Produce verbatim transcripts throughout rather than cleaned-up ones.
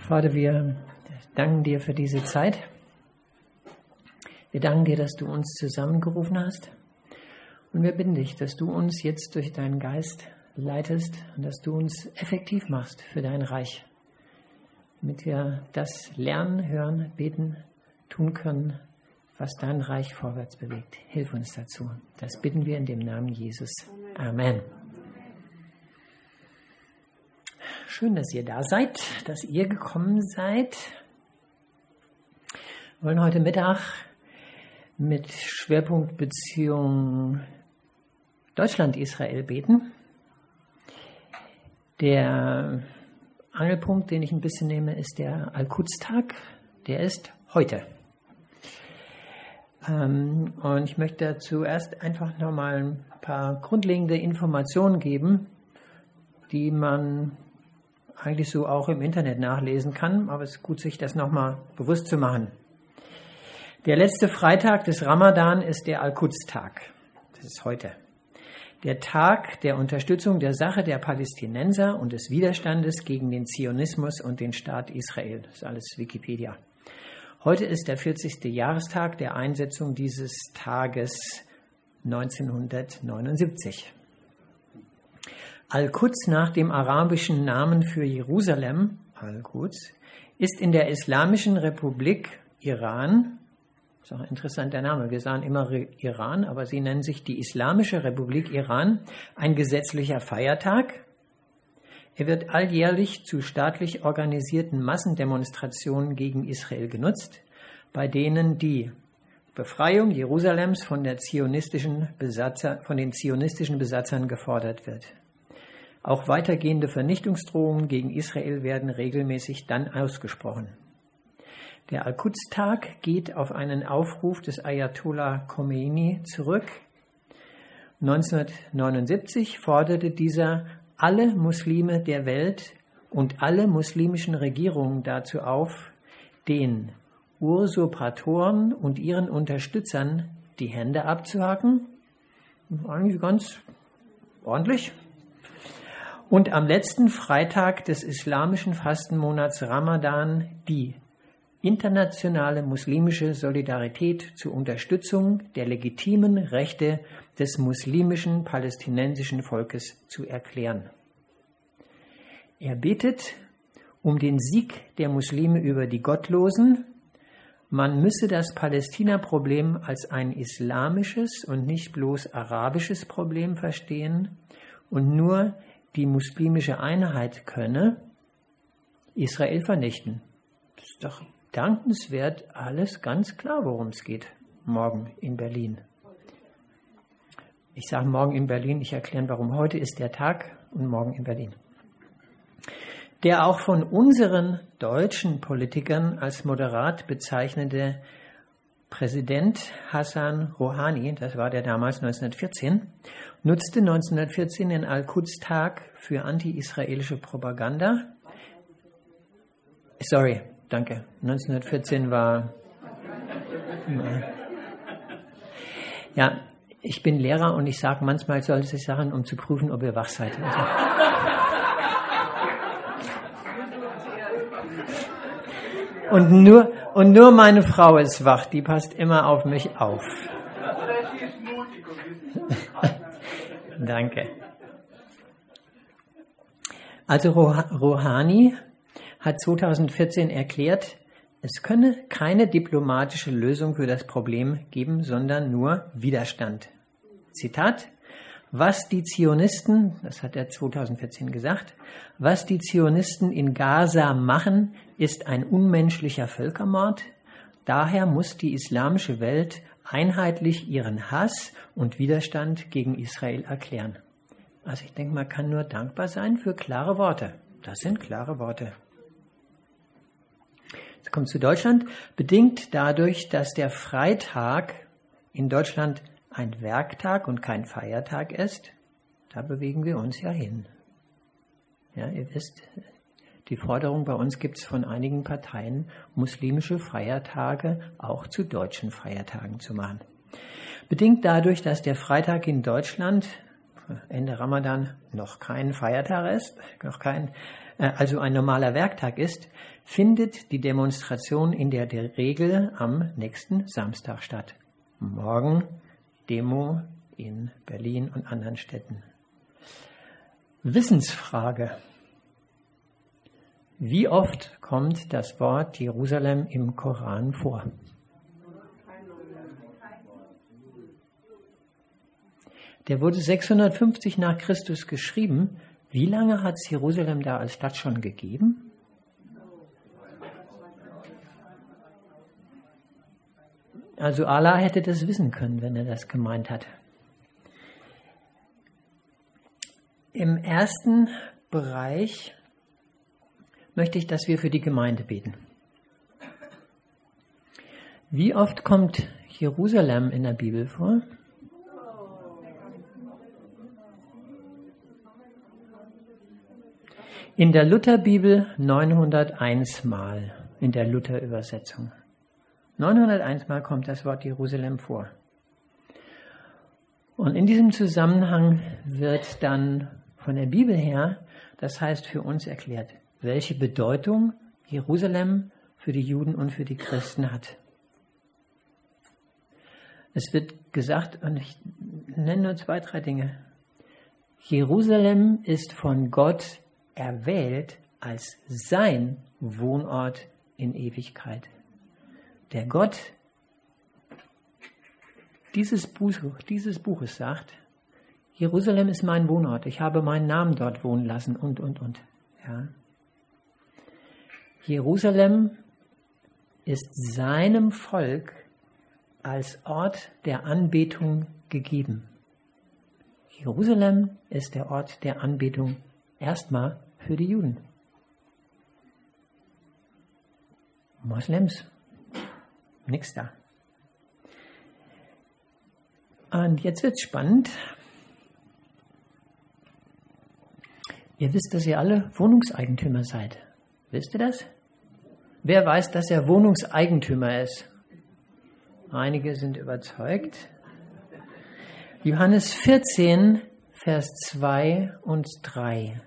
Vater, wir danken dir für diese Zeit. Wir danken dir, dass du uns zusammengerufen hast. Und wir bitten dich, dass du uns jetzt durch deinen Geist leitest und dass du uns effektiv machst für dein Reich. Damit wir das lernen, hören, beten, tun können, was dein Reich vorwärts bewegt. Hilf uns dazu. Das bitten wir in dem Namen Jesus. Amen. Schön, dass ihr da seid, dass ihr gekommen seid. Wir wollen heute Mittag mit Schwerpunktbeziehung Deutschland-Israel beten. Der Angelpunkt, den ich ein bisschen nehme, ist der Al-Quds-Tag. Der ist heute. Ähm, und ich möchte zuerst einfach nochmal ein paar grundlegende Informationen geben, die man eigentlich so auch im Internet nachlesen kann, aber es ist gut, sich das nochmal bewusst zu machen. Der letzte Freitag des Ramadan ist der Al-Quds-Tag. Das ist heute. Der Tag der Unterstützung der Sache der Palästinenser und des Widerstandes gegen den Zionismus und den Staat Israel. Das ist alles Wikipedia. Heute ist der vierzigste Jahrestag der Einsetzung dieses Tages neunzehnhundertneunundsiebzig. Al-Quds nach dem arabischen Namen für Jerusalem, Al-Quds, ist in der Islamischen Republik Iran, das ist auch ein interessanter Name, wir sagen immer Iran, aber sie nennen sich die Islamische Republik Iran, ein gesetzlicher Feiertag. Er wird alljährlich zu staatlich organisierten Massendemonstrationen gegen Israel genutzt, bei denen die Befreiung Jerusalems von, der zionistischen Besatzer, von den zionistischen Besatzern gefordert wird. Auch weitergehende Vernichtungsdrohungen gegen Israel werden regelmäßig dann ausgesprochen. Der Al-Quds-Tag geht auf einen Aufruf des Ayatollah Khomeini zurück. neunzehnhundertneunundsiebzig forderte dieser alle Muslime der Welt und alle muslimischen Regierungen dazu auf, den Usurpatoren und ihren Unterstützern die Hände abzuhacken. Eigentlich ganz ordentlich. Und am letzten Freitag des islamischen Fastenmonats Ramadan die internationale muslimische Solidarität zur Unterstützung der legitimen Rechte des muslimischen palästinensischen Volkes zu erklären. Er betet um den Sieg der Muslime über die Gottlosen. Man müsse das Palästina-Problem als ein islamisches und nicht bloß arabisches Problem verstehen und nur die muslimische Einheit könne Israel vernichten. Das ist doch dankenswert, alles ganz klar, worum es geht, morgen in Berlin. Ich sage morgen in Berlin, ich erkläre, warum heute ist der Tag und morgen in Berlin. Der auch von unseren deutschen Politikern als moderat bezeichnete Präsident Hassan Rouhani, das war der damals neunzehnhundertvierzehn, nutzte neunzehnhundertvierzehn den Al-Quds-Tag für anti-israelische Propaganda. Sorry, danke. neunzehnhundertvierzehn war... Ja, ich bin Lehrer und ich sage manchmal solche Sachen, um zu prüfen, ob ihr wach seid. Und nur, und nur meine Frau ist wach, die passt immer auf mich auf. Danke. Also Rouhani hat zweitausendvierzehn erklärt, es könne keine diplomatische Lösung für das Problem geben, sondern nur Widerstand. Zitat: Was die Zionisten, das hat er zweitausendvierzehn gesagt, was die Zionisten in Gaza machen, ist ein unmenschlicher Völkermord. Daher muss die islamische Welt einheitlich ihren Hass und Widerstand gegen Israel erklären. Also ich denke, man kann nur dankbar sein für klare Worte. Das sind klare Worte. Jetzt kommt zu Deutschland. Bedingt dadurch, dass der Freitag in Deutschland ein Werktag und kein Feiertag ist, da bewegen wir uns ja hin. Ja, ihr wisst, die Forderung bei uns gibt es von einigen Parteien, muslimische Feiertage auch zu deutschen Feiertagen zu machen. Bedingt dadurch, dass der Freitag in Deutschland Ende Ramadan noch kein Feiertag ist, noch kein äh, also ein normaler Werktag ist, findet die Demonstration in der, der Regel am nächsten Samstag statt. Morgen Demo in Berlin und anderen Städten. Wissensfrage. Wie oft kommt das Wort Jerusalem im Koran vor? Der wurde sechshundertfünfzig nach Christus geschrieben. Wie lange hat es Jerusalem da als Stadt schon gegeben? Also Allah hätte das wissen können, wenn er das gemeint hat. Im ersten Bereich möchte ich, dass wir für die Gemeinde beten. Wie oft kommt Jerusalem in der Bibel vor? In der Lutherbibel neunhunderteins Mal, in der Luther-Übersetzung. neunhunderteins Mal kommt das Wort Jerusalem vor. Und in diesem Zusammenhang wird dann von der Bibel her, das heißt für uns erklärt, welche Bedeutung Jerusalem für die Juden und für die Christen hat. Es wird gesagt, und ich nenne nur zwei, drei Dinge. Jerusalem ist von Gott erwählt als sein Wohnort in Ewigkeit. Der Gott dieses, Buch, dieses Buches sagt, Jerusalem ist mein Wohnort, ich habe meinen Namen dort wohnen lassen und, und, und. Ja. Jerusalem ist seinem Volk als Ort der Anbetung gegeben. Jerusalem ist der Ort der Anbetung erstmal für die Juden. Moslems, nix da. Und jetzt wird's spannend. Ihr wisst, dass ihr alle Wohnungseigentümer seid. Wisst ihr das? Wer weiß, dass er Wohnungseigentümer ist? Einige sind überzeugt. Johannes vierzehn, Vers zwei und drei.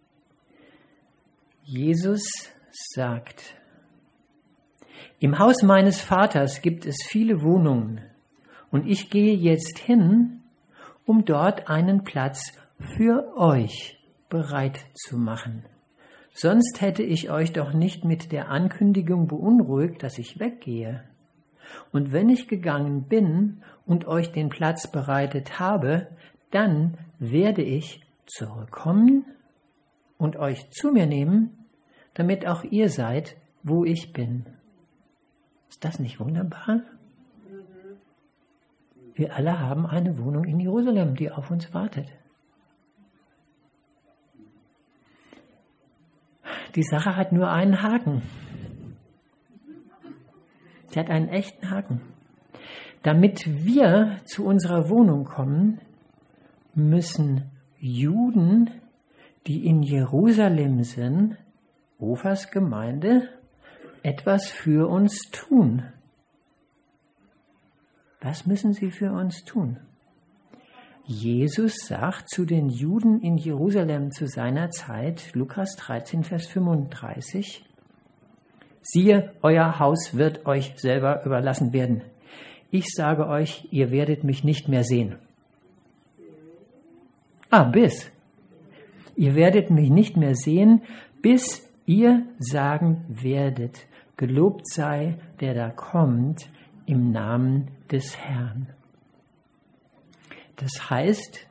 Jesus sagt, im Haus meines Vaters gibt es viele Wohnungen und ich gehe jetzt hin, um dort einen Platz für euch bereit zu machen. Sonst hätte ich euch doch nicht mit der Ankündigung beunruhigt, dass ich weggehe. Und wenn ich gegangen bin und euch den Platz bereitet habe, dann werde ich zurückkommen und euch zu mir nehmen, damit auch ihr seid, wo ich bin. Ist das nicht wunderbar? Wir alle haben eine Wohnung in Jerusalem, die auf uns wartet. Die Sache hat nur einen Haken. Sie hat einen echten Haken. Damit wir zu unserer Wohnung kommen, müssen Juden, die in Jerusalem sind, Ofers Gemeinde, etwas für uns tun. Was müssen sie für uns tun? Jesus sagt zu den Juden in Jerusalem zu seiner Zeit, Lukas dreizehn, Vers fünfunddreißig, siehe, euer Haus wird euch selber überlassen werden. Ich sage euch, ihr werdet mich nicht mehr sehen. Ah, bis. Ihr werdet mich nicht mehr sehen, bis ihr sagen werdet, gelobt sei, der da kommt, im Namen des Herrn. Das heißt,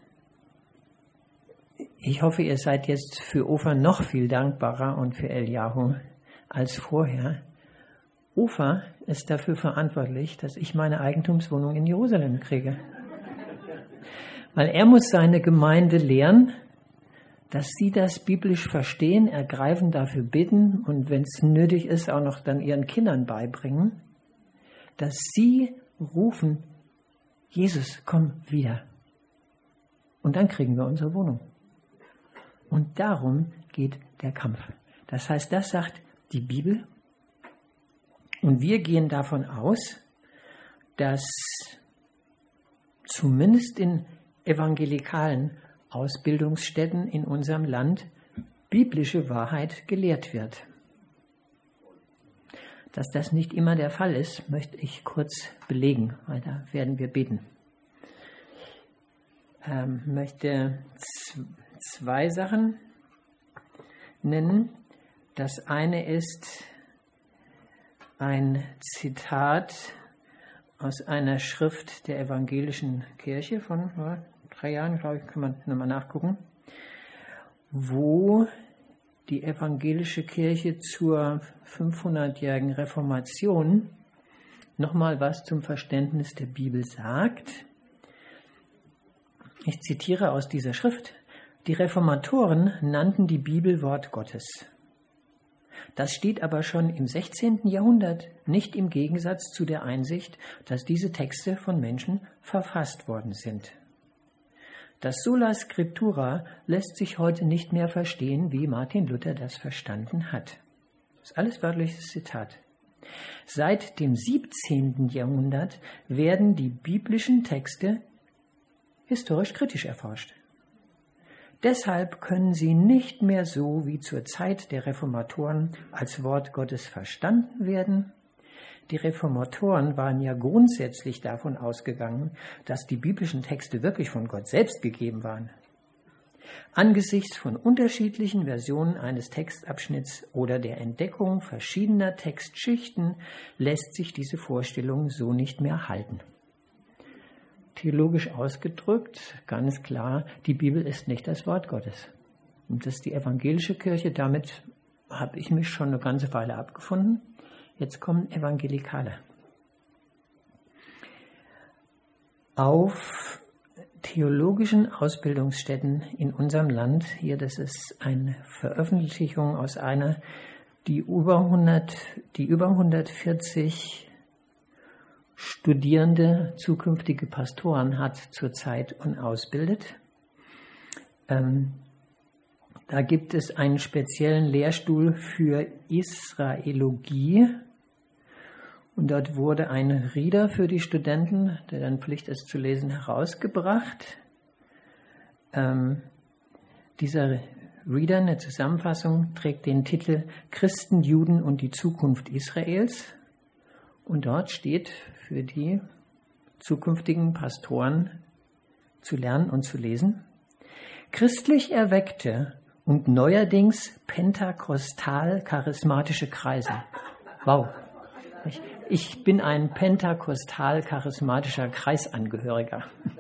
ich hoffe, ihr seid jetzt für Ofer noch viel dankbarer und für Eliyahu als vorher. Ofer ist dafür verantwortlich, dass ich meine Eigentumswohnung in Jerusalem kriege. Weil er muss seine Gemeinde lehren, dass sie das biblisch verstehen, ergreifen, dafür bitten und wenn es nötig ist, auch noch dann ihren Kindern beibringen, dass sie rufen, Jesus, komm wieder. Und dann kriegen wir unsere Wohnung. Und darum geht der Kampf. Das heißt, das sagt die Bibel. Und wir gehen davon aus, dass zumindest in evangelikalen Ausbildungsstätten in unserem Land biblische Wahrheit gelehrt wird. Dass das nicht immer der Fall ist, möchte ich kurz belegen, weil da werden wir beten. Ich ähm, möchte z- zwei Sachen nennen. Das eine ist ein Zitat aus einer Schrift der evangelischen Kirche von ja, drei Jahren, glaube ich, kann man nochmal nachgucken, wo die evangelische Kirche zur fünfhundertjährigen Reformation nochmal was zum Verständnis der Bibel sagt. Ich zitiere aus dieser Schrift: Die Reformatoren nannten die Bibel Wort Gottes. Das steht aber schon im sechzehnten Jahrhundert nicht im Gegensatz zu der Einsicht, dass diese Texte von Menschen verfasst worden sind. Das Sola Scriptura lässt sich heute nicht mehr verstehen, wie Martin Luther das verstanden hat. Das ist alles wörtliches Zitat. Seit dem siebzehnten Jahrhundert werden die biblischen Texte historisch kritisch erforscht. Deshalb können sie nicht mehr so wie zur Zeit der Reformatoren als Wort Gottes verstanden werden. Die Reformatoren waren ja grundsätzlich davon ausgegangen, dass die biblischen Texte wirklich von Gott selbst gegeben waren. Angesichts von unterschiedlichen Versionen eines Textabschnitts oder der Entdeckung verschiedener Textschichten lässt sich diese Vorstellung so nicht mehr halten. Theologisch ausgedrückt, ganz klar, die Bibel ist nicht das Wort Gottes. Und das ist die evangelische Kirche, damit habe ich mich schon eine ganze Weile abgefunden. Jetzt kommen Evangelikale. Auf theologischen Ausbildungsstätten in unserem Land, hier, das ist eine Veröffentlichung aus einer, die über hundert, die über hundertvierzig Studierende, zukünftige Pastoren hat zurzeit und ausbildet. Ähm, da gibt es einen speziellen Lehrstuhl für Israelogie. Und dort wurde ein Reader für die Studenten, der dann Pflicht ist zu lesen, herausgebracht. Ähm, dieser Reader, eine Zusammenfassung, trägt den Titel Christen, Juden und die Zukunft Israels. Und dort steht für die zukünftigen Pastoren zu lernen und zu lesen: Christlich erweckte und neuerdings pentakostal-charismatische Kreise. Wow. Ich, ich bin ein pentakostal-charismatischer Kreisangehöriger.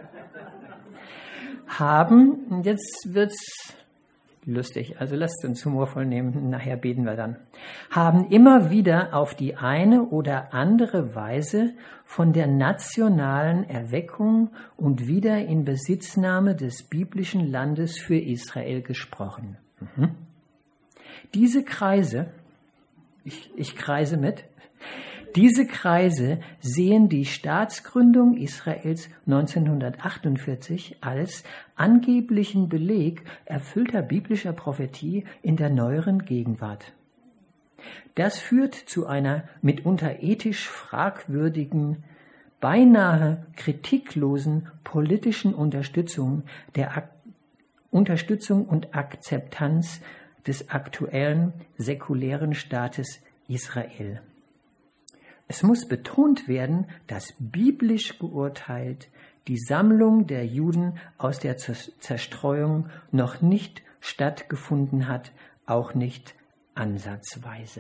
Haben, jetzt wird's lustig, also lasst uns humorvoll nehmen, nachher beten wir dann. Haben immer wieder auf die eine oder andere Weise von der nationalen Erweckung und Wiederinbesitznahme des biblischen Landes für Israel gesprochen. Mhm. Diese Kreise, ich, ich kreise mit, diese Kreise sehen die Staatsgründung Israels neunzehnhundertachtundvierzig als angeblichen Beleg erfüllter biblischer Prophetie in der neueren Gegenwart. Das führt zu einer mitunter ethisch fragwürdigen, beinahe kritiklosen politischen Unterstützung der Ak- Unterstützung und Akzeptanz des aktuellen säkulären Staates Israel. Es muss betont werden, dass biblisch beurteilt die Sammlung der Juden aus der Zerstreuung noch nicht stattgefunden hat, auch nicht ansatzweise.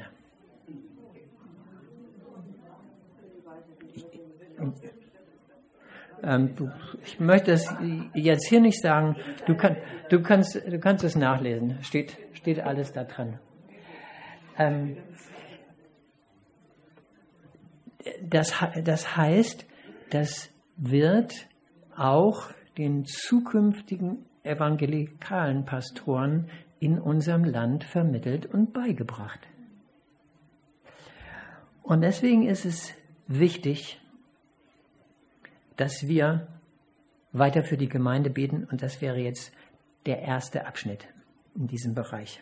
Ich, ähm, du, ich möchte es jetzt hier nicht sagen, du, kann, du, kannst, du kannst es nachlesen, steht, steht alles da dran. Ähm, Das, das heißt, das wird auch den zukünftigen evangelikalen Pastoren in unserem Land vermittelt und beigebracht. Und deswegen ist es wichtig, dass wir weiter für die Gemeinde beten, und das wäre jetzt der erste Abschnitt in diesem Bereich.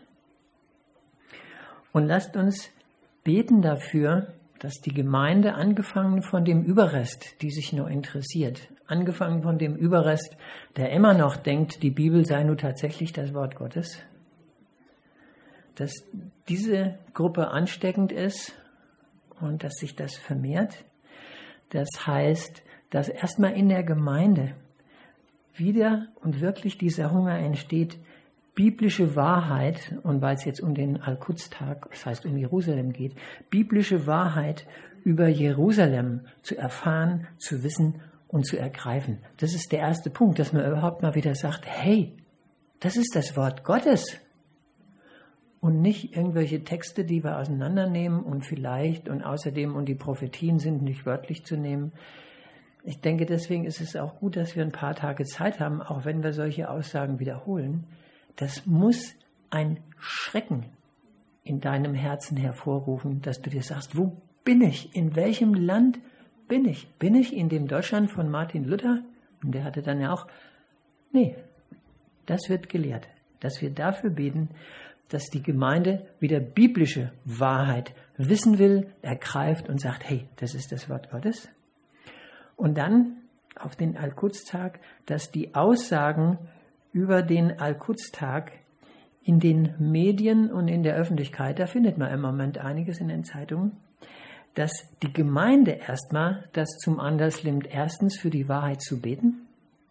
Und lasst uns beten dafür, dass die Gemeinde, angefangen von dem Überrest, die sich noch interessiert, angefangen von dem Überrest, der immer noch denkt, die Bibel sei nun tatsächlich das Wort Gottes, dass diese Gruppe ansteckend ist und dass sich das vermehrt. Das heißt, dass erstmal in der Gemeinde wieder und wirklich dieser Hunger entsteht, biblische Wahrheit, und weil es jetzt um den Al-Quds-Tag, das heißt um Jerusalem geht, biblische Wahrheit über Jerusalem zu erfahren, zu wissen und zu ergreifen. Das ist der erste Punkt, dass man überhaupt mal wieder sagt, hey, das ist das Wort Gottes. Und nicht irgendwelche Texte, die wir auseinandernehmen und vielleicht und außerdem und die Prophetien sind nicht wörtlich zu nehmen. Ich denke, deswegen ist es auch gut, dass wir ein paar Tage Zeit haben, auch wenn wir solche Aussagen wiederholen. Das muss ein Schrecken in deinem Herzen hervorrufen, dass du dir sagst, wo bin ich? In welchem Land bin ich? Bin ich in dem Deutschland von Martin Luther? Und der hatte dann ja auch, nee, das wird gelehrt, dass wir dafür beten, dass die Gemeinde wieder biblische Wahrheit wissen will, ergreift und sagt, hey, das ist das Wort Gottes. Und dann auf den Al-Quds-Tag, dass die Aussagen über den Al-Quds-Tag in den Medien und in der Öffentlichkeit, da findet man im Moment einiges in den Zeitungen, dass die Gemeinde erstmal das zum Anlass nimmt, erstens für die Wahrheit zu beten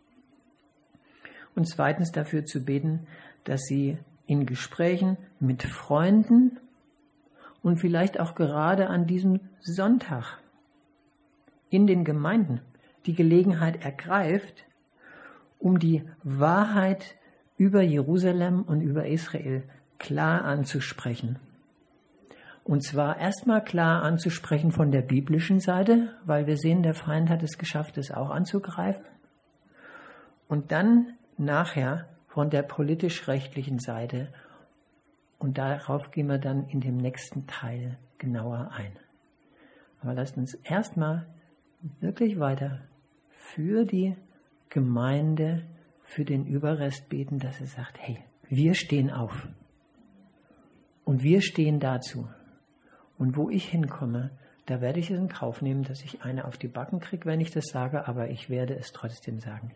und zweitens dafür zu beten, dass sie in Gesprächen mit Freunden und vielleicht auch gerade an diesem Sonntag in den Gemeinden die Gelegenheit ergreift, um die Wahrheit über Jerusalem und über Israel klar anzusprechen. Und zwar erstmal klar anzusprechen von der biblischen Seite, weil wir sehen, der Feind hat es geschafft, es auch anzugreifen. Und dann nachher von der politisch-rechtlichen Seite. Und darauf gehen wir dann in dem nächsten Teil genauer ein. Aber lasst uns erstmal wirklich weiter für die Gemeinde, für den Überrest beten, dass er sagt, hey, wir stehen auf. Und wir stehen dazu. Und wo ich hinkomme, da werde ich es in Kauf nehmen, dass ich eine auf die Backen kriege, wenn ich das sage, aber ich werde es trotzdem sagen.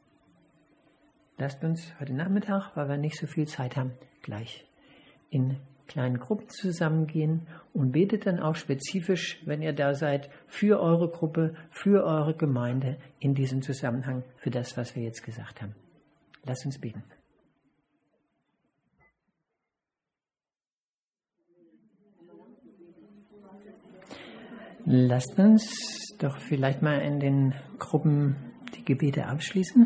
Lasst uns heute Nachmittag, weil wir nicht so viel Zeit haben, gleich in kleinen Gruppen zusammengehen und betet dann auch spezifisch, wenn ihr da seid, für eure Gruppe, für eure Gemeinde in diesem Zusammenhang, für das, was wir jetzt gesagt haben. Lasst uns beten. Lasst uns doch vielleicht mal in den Gruppen die Gebete abschließen.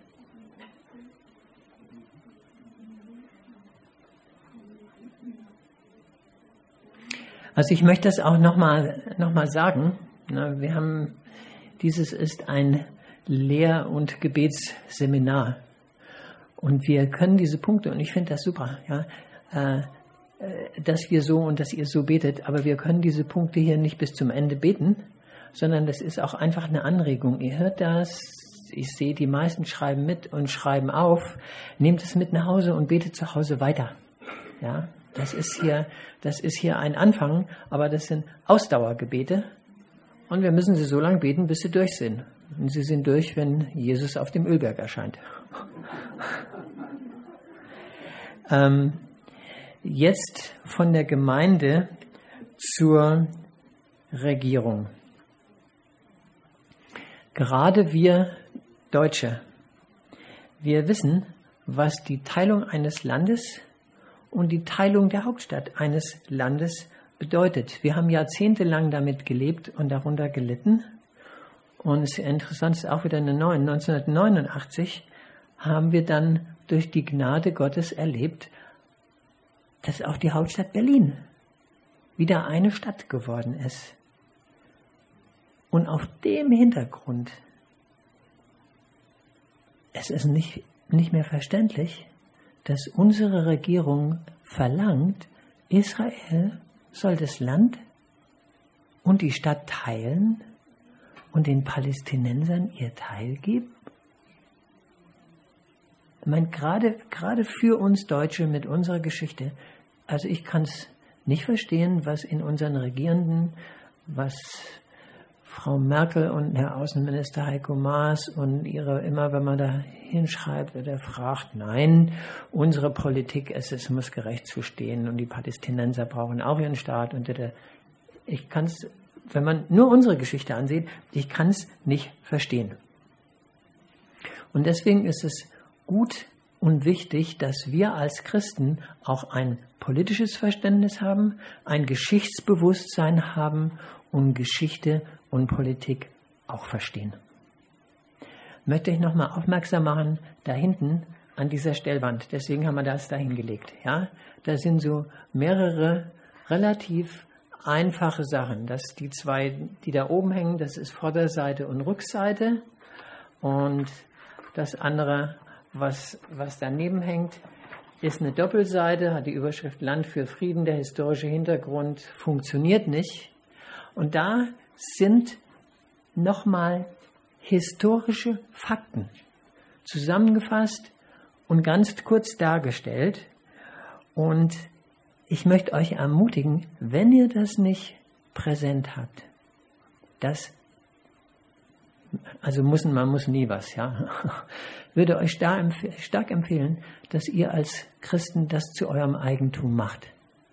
Also ich möchte das auch nochmal noch mal sagen. Wir haben, dieses ist ein Lehr- und Gebetsseminar. Und wir können diese Punkte, und ich finde das super, ja, äh, dass wir so und dass ihr so betet, aber wir können diese Punkte hier nicht bis zum Ende beten, sondern das ist auch einfach eine Anregung. Ihr hört das, ich sehe, die meisten schreiben mit und schreiben auf. Nehmt es mit nach Hause und betet zu Hause weiter. Ja, das ist hier, das ist hier ein Anfang, aber das sind Ausdauergebete und wir müssen sie so lange beten, bis sie durch sind. Und sie sind durch, wenn Jesus auf dem Ölberg erscheint. ähm, Jetzt von der Gemeinde zur Regierung. Gerade wir Deutsche, wir wissen, was die Teilung eines Landes und die Teilung der Hauptstadt eines Landes bedeutet. Wir haben jahrzehntelang damit gelebt und darunter gelitten. Und es ist interessant, ist auch wieder eine neue. neunzehnhundertneunundachtzig haben wir dann durch die Gnade Gottes erlebt, dass auch die Hauptstadt Berlin wieder eine Stadt geworden ist. Und auf dem Hintergrund, es ist nicht, nicht mehr verständlich, dass unsere Regierung verlangt, Israel soll das Land und die Stadt teilen und den Palästinensern ihr Teil geben. Ich meine, gerade, gerade für uns Deutsche mit unserer Geschichte, also ich kann es nicht verstehen, was in unseren Regierenden, was Frau Merkel und Herr Außenminister Heiko Maas und ihre, immer wenn man da hinschreibt oder fragt, nein, unsere Politik ist, es muss gerecht zustehen und die Palästinenser brauchen auch ihren Staat. Und der, ich kann es, wenn man nur unsere Geschichte ansieht, ich kann es nicht verstehen. Und deswegen ist es gut und wichtig, dass wir als Christen auch ein politisches Verständnis haben, ein Geschichtsbewusstsein haben und Geschichte und Politik auch verstehen. Möchte ich nochmal aufmerksam machen, da hinten an dieser Stellwand, deswegen haben wir das da hingelegt. Ja? Da sind so mehrere relativ einfache Sachen. Das die zwei, die da oben hängen, das ist Vorderseite und Rückseite. Und das andere, was, was daneben hängt, ist eine Doppelseite, hat die Überschrift Land für Frieden, der historische Hintergrund funktioniert nicht. Und da sind nochmal historische Fakten zusammengefasst und ganz kurz dargestellt. Und ich möchte euch ermutigen, wenn ihr das nicht präsent habt, das, also muss, man muss nie was, ja, würde euch stark empfehlen, dass ihr als Christen das zu eurem Eigentum macht.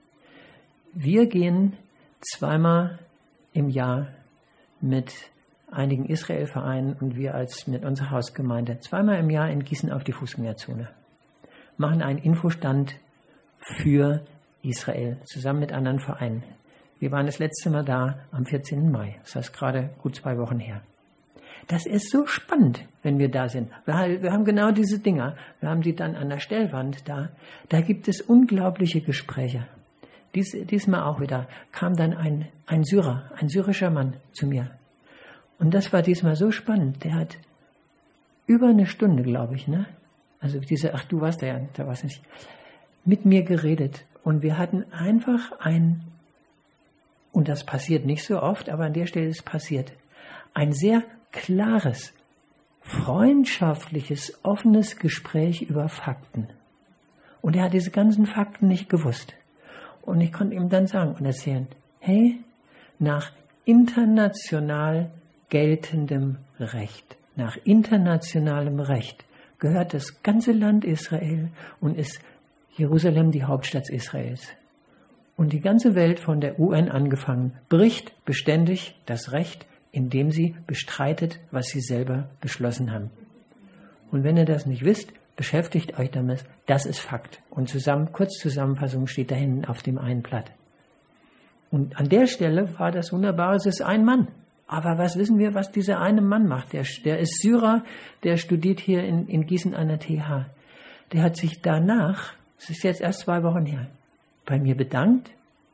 Wir gehen zweimal im Jahr mit einigen Israel-Vereinen und wir als mit unserer Hausgemeinde zweimal im Jahr in Gießen auf die Fußgängerzone. Machen einen Infostand für Israel zusammen mit anderen Vereinen. Wir waren das letzte Mal da am vierzehnten Mai. Das heißt gerade gut zwei Wochen her. Das ist so spannend, wenn wir da sind. Wir, wir haben genau diese Dinger. Wir haben die dann an der Stellwand da. Da gibt es unglaubliche Gespräche. Dies, diesmal auch wieder kam dann ein, ein Syrer, ein syrischer Mann zu mir. Und das war diesmal so spannend. Der hat über eine Stunde, glaube ich, ne? Also diese, ach, du warst da ja, da warst du nicht, mit mir geredet. Und wir hatten einfach ein, und das passiert nicht so oft, aber an der Stelle ist es passiert, ein sehr klares, freundschaftliches, offenes Gespräch über Fakten. Und er hat diese ganzen Fakten nicht gewusst. Und ich konnte ihm dann sagen und erzählen, hey, nach international geltendem Recht, nach internationalem Recht gehört das ganze Land Israel und ist Jerusalem die Hauptstadt Israels. Und die ganze Welt von der U N angefangen bricht beständig das Recht, indem sie bestreitet, was sie selber beschlossen haben. Und wenn ihr das nicht wisst, beschäftigt euch damit, das ist Fakt. Und zusammen, Kurzzusammenfassung steht da hinten auf dem einen Blatt. Und an der Stelle war das Wunderbare, es ist ein Mann. Aber was wissen wir, was dieser eine Mann macht? Der, der ist Syrer, der studiert hier in, in Gießen an der T H. Der hat sich danach, es ist jetzt erst zwei Wochen her, bei mir bedankt,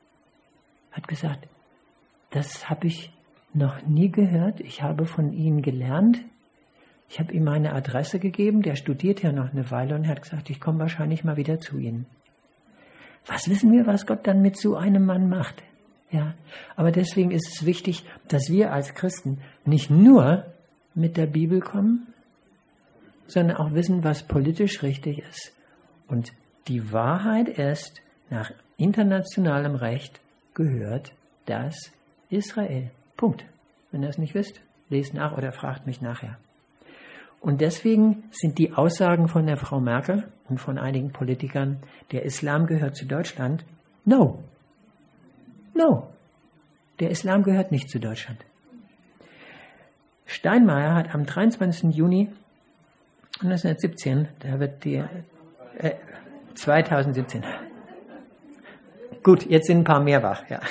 hat gesagt, das habe ich noch nie gehört, ich habe von Ihnen gelernt, ich habe ihm meine Adresse gegeben, der studiert ja noch eine Weile und er hat gesagt, ich komme wahrscheinlich mal wieder zu Ihnen. Was wissen wir, was Gott dann mit so einem Mann macht? Ja, aber deswegen ist es wichtig, dass wir als Christen nicht nur mit der Bibel kommen, sondern auch wissen, was politisch richtig ist. Und die Wahrheit ist, nach internationalem Recht gehört das Israel. Punkt. Wenn ihr es nicht wisst, lest nach oder fragt mich nachher. Und deswegen sind die Aussagen von der Frau Merkel und von einigen Politikern, der Islam gehört zu Deutschland, no. No. Der Islam gehört nicht zu Deutschland. Steinmeier hat am dreiundzwanzigsten Juni neunzehnhundertsiebzehn, da wird die, äh, zweitausendsiebzehn. Gut, jetzt sind ein paar mehr wach, ja.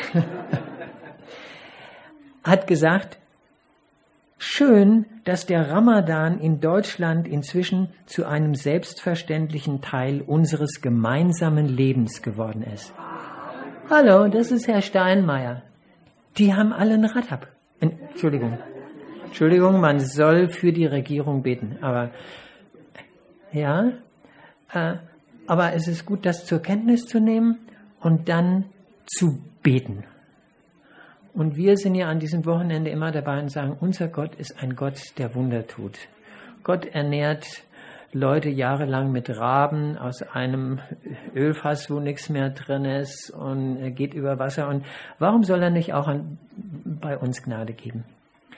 Hat gesagt, schön, dass der Ramadan in Deutschland inzwischen zu einem selbstverständlichen Teil unseres gemeinsamen Lebens geworden ist. Hallo, das ist Herr Steinmeier. Die haben alle ein Rad ab. Entschuldigung. Entschuldigung, man soll für die Regierung beten. Aber ja, äh, aber es ist gut, das zur Kenntnis zu nehmen und dann zu beten. Und wir sind ja an diesem Wochenende immer dabei und sagen, unser Gott ist ein Gott, der Wunder tut. Gott ernährt Leute jahrelang mit Raben aus einem Ölfass, wo nichts mehr drin ist und geht über Wasser. Und warum soll er nicht auch an, bei uns Gnade geben?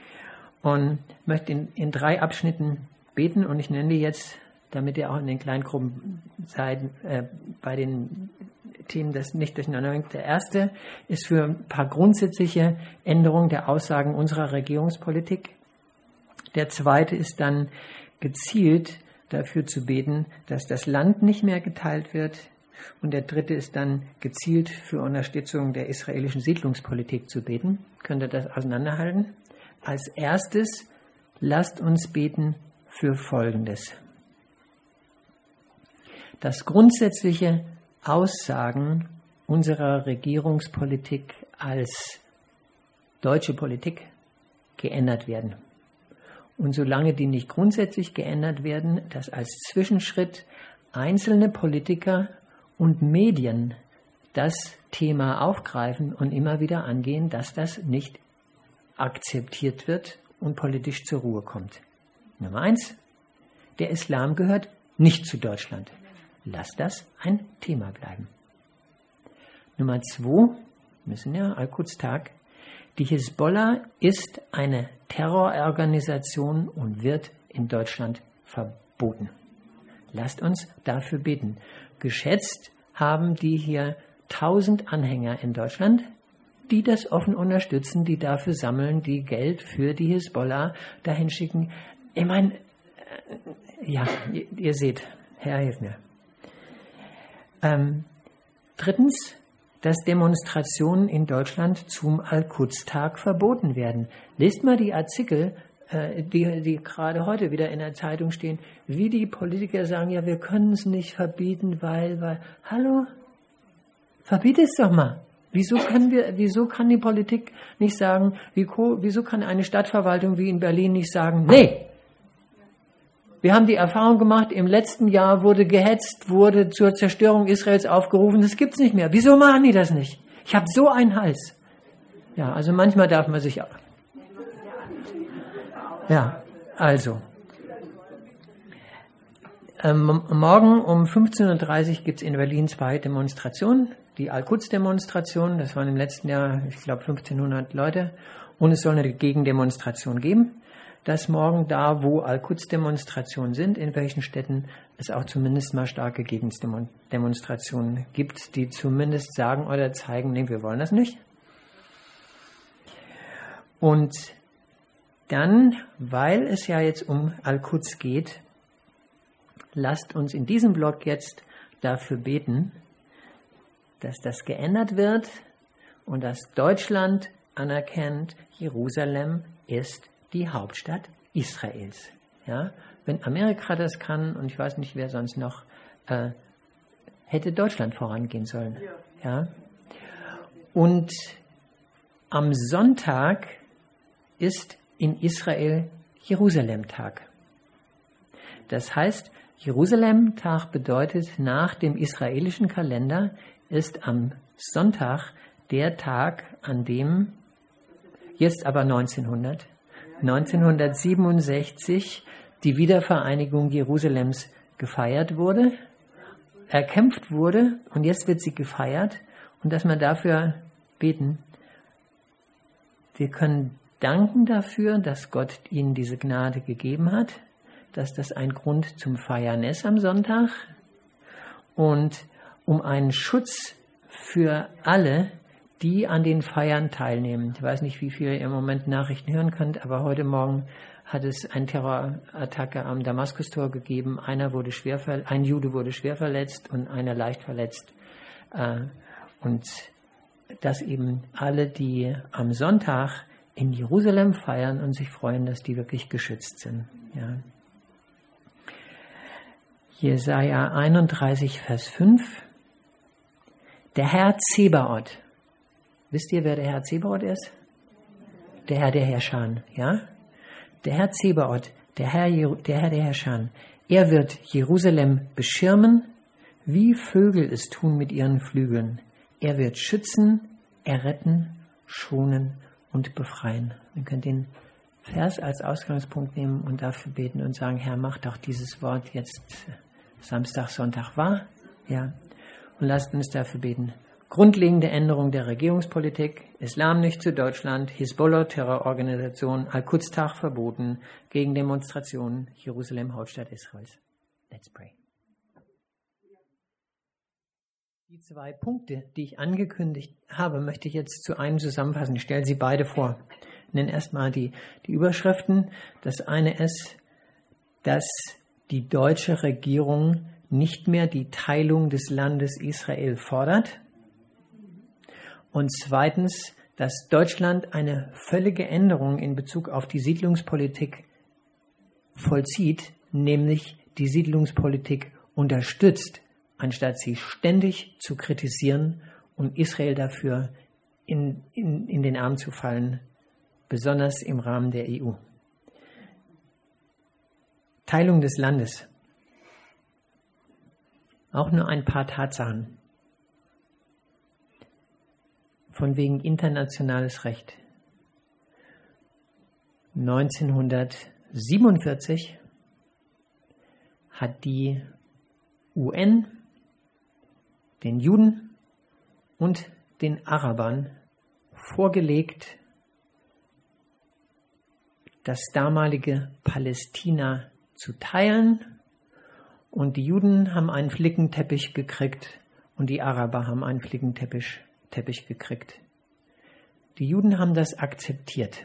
und möchte in, in drei Abschnitten beten und ich nenne die jetzt, damit ihr auch in den Kleingruppen seid, äh, bei den Themen das nicht durcheinander bringt. Der erste ist für ein paar grundsätzliche Änderungen der Aussagen unserer Regierungspolitik. Der zweite ist dann gezielt dafür zu beten, dass das Land nicht mehr geteilt wird. Und der dritte ist dann gezielt für Unterstützung der israelischen Siedlungspolitik zu beten. Könnt ihr das auseinanderhalten? Als erstes, lasst uns beten für Folgendes. Dass grundsätzliche Aussagen unserer Regierungspolitik als deutsche Politik geändert werden. Und solange die nicht grundsätzlich geändert werden, dass als Zwischenschritt einzelne Politiker und Medien das Thema aufgreifen und immer wieder angehen, dass das nicht akzeptiert wird und politisch zur Ruhe kommt. Nummer eins, der Islam gehört nicht zu Deutschland. Lass das ein Thema bleiben. Nummer zwei, müssen ja, Al-Quds-Tag, die Hisbollah ist eine Terrororganisation und wird in Deutschland verboten. Lasst uns dafür beten. Geschätzt haben die hier tausend Anhänger in Deutschland, die das offen unterstützen, die dafür sammeln, die Geld für die Hisbollah dahin schicken. Ich meine, ja, ihr, ihr seht, Herr, hilf mir. Ähm, drittens, dass Demonstrationen in Deutschland zum Al-Quds-Tag verboten werden. Lest mal die Artikel, äh, die, die gerade heute wieder in der Zeitung stehen, wie die Politiker sagen, ja, wir können es nicht verbieten, weil, weil, hallo, verbiete es doch mal. Wieso können wir, wieso kann die Politik nicht sagen, wie, wieso kann eine Stadtverwaltung wie in Berlin nicht sagen, nee, wir haben die Erfahrung gemacht, im letzten Jahr wurde gehetzt, wurde zur Zerstörung Israels aufgerufen, das gibt's nicht mehr. Wieso machen die das nicht? Ich habe so einen Hals. Ja, also manchmal darf man sich auch. Ja, also. Ähm, morgen um fünfzehn Uhr dreißig gibt es in Berlin zwei Demonstrationen. Die Al-Quds-Demonstration, das waren im letzten Jahr, ich glaube, fünfzehnhundert Leute. Und es soll eine Gegendemonstration geben. Dass morgen da, wo Al-Quds-Demonstrationen sind, in welchen Städten es auch zumindest mal starke Gegendemonstrationen gibt, die zumindest sagen oder zeigen, nee, wir wollen das nicht. Und dann, weil es ja jetzt um Al-Quds geht, lasst uns in diesem Blog jetzt dafür beten, dass das geändert wird und dass Deutschland anerkennt, Jerusalem ist die Hauptstadt Israels. Ja? Wenn Amerika das kann, und ich weiß nicht, wer sonst noch, äh, hätte Deutschland vorangehen sollen. Ja? Ja? Und am Sonntag ist in Israel Jerusalem-Tag. Das heißt, Jerusalem-Tag bedeutet, nach dem israelischen Kalender ist am Sonntag der Tag, an dem, jetzt aber neunzehnhundert, neunzehnhundertsiebenundsechzig die Wiedervereinigung Jerusalems gefeiert wurde, erkämpft wurde und jetzt wird sie gefeiert und dass wir dafür beten. Wir können danken dafür, dass Gott ihnen diese Gnade gegeben hat, dass das ein Grund zum Feiern ist am Sonntag und um einen Schutz für alle, die an den Feiern teilnehmen. Ich weiß nicht, wie viel ihr im Moment Nachrichten hören könnt, aber heute Morgen hat es eine Terrorattacke am Damaskustor gegeben. Einer wurde schwer ver- ein Jude wurde schwer verletzt und einer leicht verletzt. Und dass eben alle, die am Sonntag in Jerusalem feiern und sich freuen, dass die wirklich geschützt sind. Ja. Jesaja einunddreißig, Vers fünf. Der Herr Zebaoth. Wisst ihr, wer der Herr Zebaoth ist? Der Herr der Herrscher, ja? Der Herr Zebaoth, der Herr, der Herr der Herrscher. Er wird Jerusalem beschirmen, wie Vögel es tun mit ihren Flügeln. Er wird schützen, erretten, schonen und befreien. Ihr könnt den Vers als Ausgangspunkt nehmen und dafür beten und sagen, Herr, mach doch dieses Wort jetzt Samstag, Sonntag wahr. Ja. Und lasst uns dafür beten. Grundlegende Änderung der Regierungspolitik, Islam nicht zu Deutschland, Hisbollah, Terrororganisation, Al-Quds-Tag verboten, Gegendemonstrationen, Jerusalem, Hauptstadt Israels. Let's pray. Die zwei Punkte, die ich angekündigt habe, möchte ich jetzt zu einem zusammenfassen. Ich stelle sie beide vor. Ich nenne erstmal die, die Überschriften. Das eine ist, dass die deutsche Regierung nicht mehr die Teilung des Landes Israel fordert. Und zweitens, dass Deutschland eine völlige Änderung in Bezug auf die Siedlungspolitik vollzieht, nämlich die Siedlungspolitik unterstützt, anstatt sie ständig zu kritisieren und Israel dafür in, in, in den Arm zu fallen, besonders im Rahmen der E U. Teilung des Landes. Auch nur ein paar Tatsachen. Von wegen internationales Recht. neunzehnhundertsiebenundvierzig hat die U N den Juden und den Arabern vorgelegt, das damalige Palästina zu teilen, und die Juden haben einen Flickenteppich gekriegt und die Araber haben einen Flickenteppich Teppich gekriegt. Die Juden haben das akzeptiert.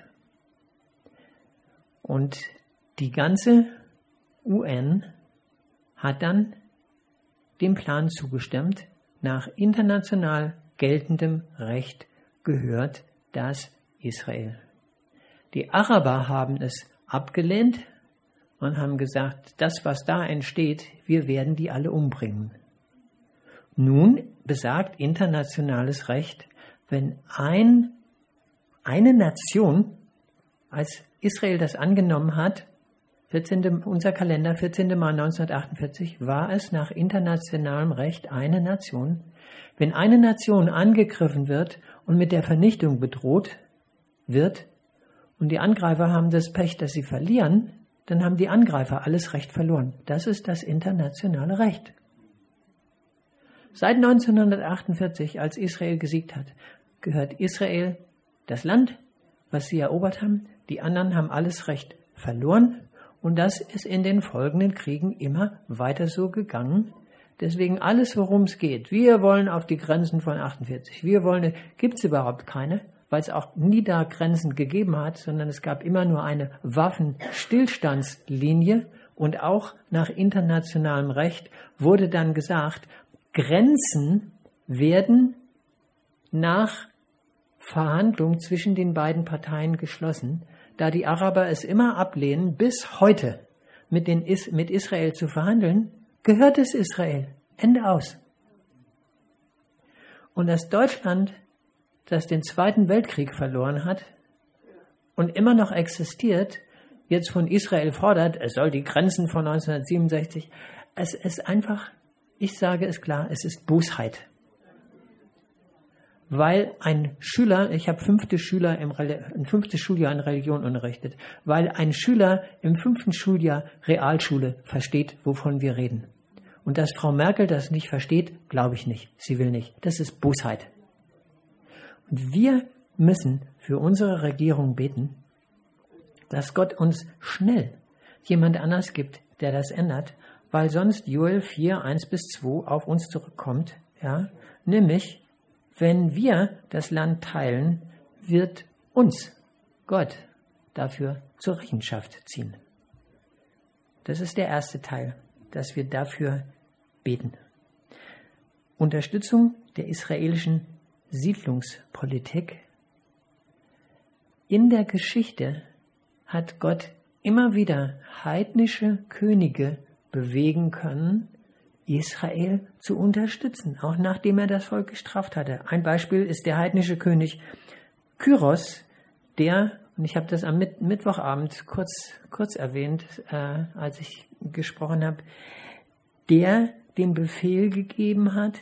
Und die ganze U N hat dann dem Plan zugestimmt. Nach international geltendem Recht gehört das Israel. Die Araber haben es abgelehnt und haben gesagt, das, was da entsteht, wir werden die alle umbringen. Nun besagt internationales Recht, wenn ein, eine Nation, als Israel das angenommen hat, vierzehnten unser Kalender, vierzehnten Mai neunzehnhundertachtundvierzig, war es nach internationalem Recht eine Nation. Wenn eine Nation angegriffen wird und mit der Vernichtung bedroht wird und die Angreifer haben das Pech, dass sie verlieren, dann haben die Angreifer alles Recht verloren. Das ist das internationale Recht. Seit neunzehnhundertachtundvierzig, als Israel gesiegt hat, gehört Israel das Land, was sie erobert haben. Die anderen haben alles Recht verloren. Und das ist in den folgenden Kriegen immer weiter so gegangen. Deswegen alles, worum es geht. Wir wollen auf die Grenzen von achtundvierzig. Wir wollen, gibt es überhaupt keine, weil es auch nie da Grenzen gegeben hat, sondern es gab immer nur eine Waffenstillstandslinie. Und auch nach internationalem Recht wurde dann gesagt, Grenzen werden nach Verhandlung zwischen den beiden Parteien geschlossen. Da die Araber es immer ablehnen, bis heute mit, den Is- mit Israel zu verhandeln, gehört es Israel. Ende aus. Und dass Deutschland, das den Zweiten Weltkrieg verloren hat und immer noch existiert, jetzt von Israel fordert, es soll die Grenzen von neunzehnhundertsiebenundsechzig, es ist einfach, ich sage es klar, es ist Bosheit. Weil ein Schüler, ich habe fünfte Schüler im ein fünftes Schuljahr in Religion unterrichtet, weil ein Schüler im fünften Schuljahr Realschule versteht, wovon wir reden. Und dass Frau Merkel das nicht versteht, glaube ich nicht. Sie will nicht. Das ist Bosheit. Und wir müssen für unsere Regierung beten, dass Gott uns schnell jemand anders gibt, der das ändert, weil sonst Joel vier, eins bis zwei auf uns zurückkommt, ja, nämlich, wenn wir das Land teilen, wird uns Gott dafür zur Rechenschaft ziehen. Das ist der erste Teil, dass wir dafür beten. Unterstützung der israelischen Siedlungspolitik. In der Geschichte hat Gott immer wieder heidnische Könige bewegen können, Israel zu unterstützen, auch nachdem er das Volk gestraft hatte. Ein Beispiel ist der heidnische König Kyros, der, und ich habe das am Mitt- Mittwochabend kurz, kurz erwähnt, äh, als ich gesprochen habe, der den Befehl gegeben hat,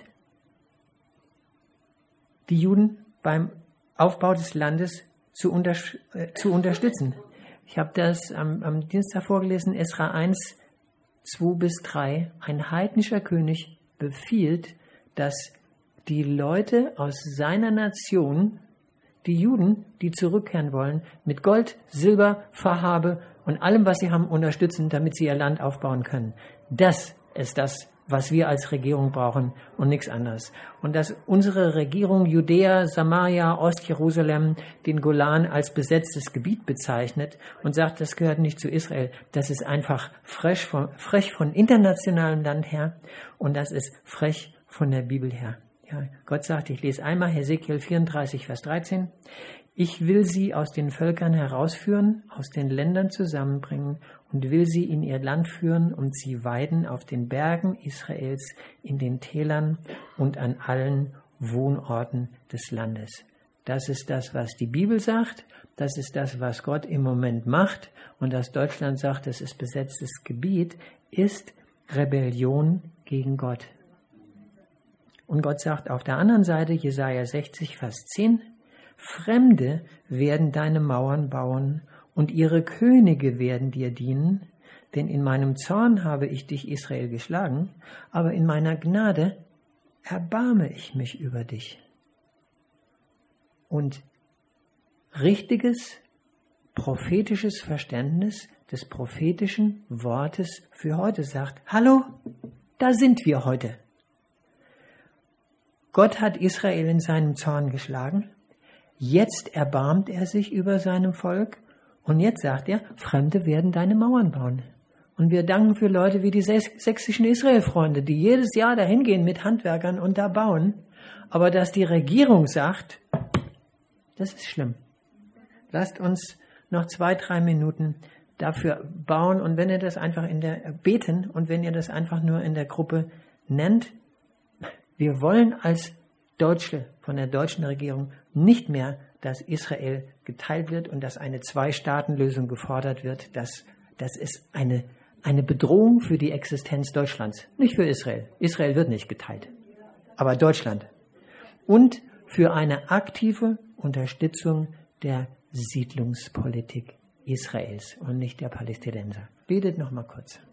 die Juden beim Aufbau des Landes zu, unter, äh, zu unterstützen. Ich habe das am, am Dienstag vorgelesen, Esra eins, zwei bis drei. Ein heidnischer König befiehlt, dass die Leute aus seiner Nation, die Juden, die zurückkehren wollen, mit Gold, Silber, Verhabe und allem, was sie haben, unterstützen, damit sie ihr Land aufbauen können. Das ist das, was wir als Regierung brauchen und nichts anderes. Und dass unsere Regierung Judäa, Samaria, Ostjerusalem, den Golan als besetztes Gebiet bezeichnet und sagt, das gehört nicht zu Israel, das ist einfach frech von, frech von internationalem Land her und das ist frech von der Bibel her. Ja, Gott sagt, ich lese einmal Hesekiel vierunddreißig, Vers dreizehn, ich will sie aus den Völkern herausführen, aus den Ländern zusammenbringen und will sie in ihr Land führen und sie weiden auf den Bergen Israels, in den Tälern und an allen Wohnorten des Landes. Das ist das, was die Bibel sagt, das ist das, was Gott im Moment macht und dass Deutschland sagt, das ist besetztes Gebiet, ist Rebellion gegen Gott. Und Gott sagt auf der anderen Seite, Jesaja sechzig, Vers zehn, Fremde werden deine Mauern bauen und ihre Könige werden dir dienen, denn in meinem Zorn habe ich dich, Israel, geschlagen, aber in meiner Gnade erbarme ich mich über dich. Und richtiges, prophetisches Verständnis des prophetischen Wortes für heute sagt, hallo, da sind wir heute. Gott hat Israel in seinem Zorn geschlagen. Jetzt erbarmt er sich über seinem Volk und jetzt sagt er, Fremde werden deine Mauern bauen. Und wir danken für Leute wie die sächsischen Israel-Freunde, die jedes Jahr dahin gehen mit Handwerkern und da bauen. Aber dass die Regierung sagt, das ist schlimm. Lasst uns noch zwei, drei Minuten dafür bauen und wenn ihr das einfach in der, beten und wenn ihr das einfach nur in der Gruppe nennt, wir wollen als Deutsche von der deutschen Regierung nicht mehr, dass Israel geteilt wird und dass eine Zwei-Staaten-Lösung gefordert wird. Das, das ist eine, eine Bedrohung für die Existenz Deutschlands. Nicht für Israel. Israel wird nicht geteilt. Aber Deutschland. Und für eine aktive Unterstützung der Siedlungspolitik Israels und nicht der Palästinenser. Betet noch mal kurz.